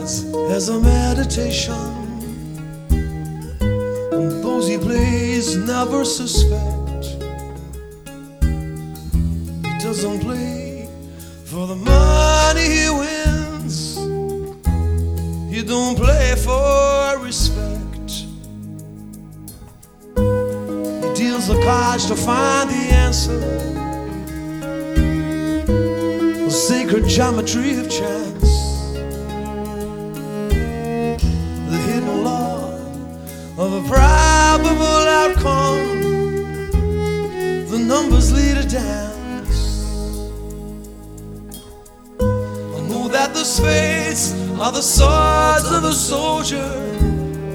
as a meditation, and those he plays never suspect. He doesn't play for the money he wins, he don't play for respect. He deals the cards to find the answer, the sacred geometry of chance, the hidden law of a probable outcome. The numbers lead a dance. I know that the spades are the swords of the soldier,